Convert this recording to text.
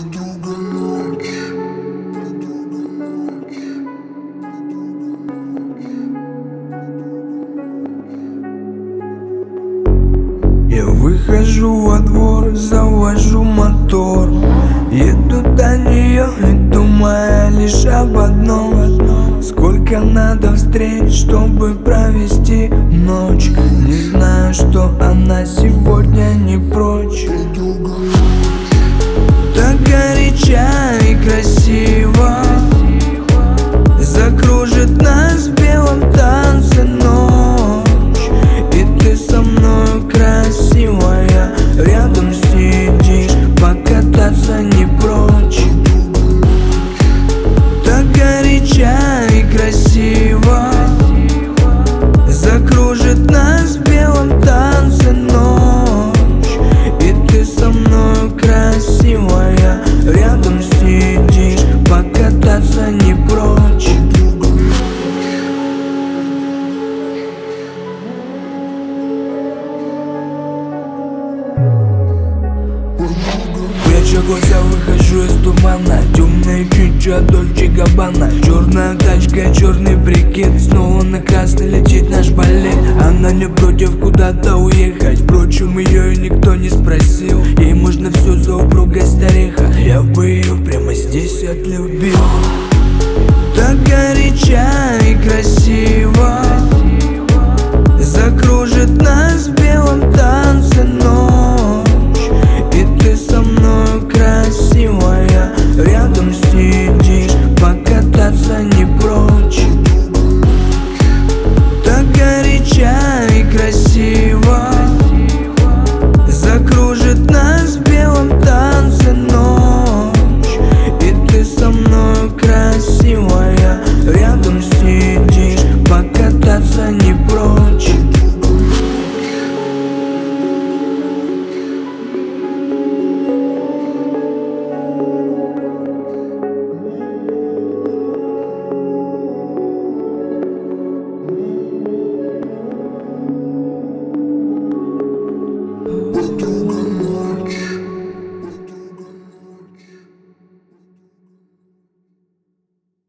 Я выхожу во двор, завожу мотор, еду до нее и думаю лишь об одном: сколько надо встреч, чтобы провести ночь. Не знаю, что она сегодня не прочь. Так горяча и красиво закружит нас в белом танце ночь. И ты со мною красивая, рядом сидишь, покататься не прочь. Так горяча и красиво закружит нас в белом танце ночь. И ты со мною красивая, рядом сидишь, покататься не прочь. Пряча глаза, выхожу из тумана, темная чуча, Дольче Габбана. Черная тачка, черный прикид, снова на красный летит наш болид. Она не против куда-то уехать, впрочем, ее и никто не спросил. Ей можно все за упругой стариха, я бы ее прямо здесь отлюбил.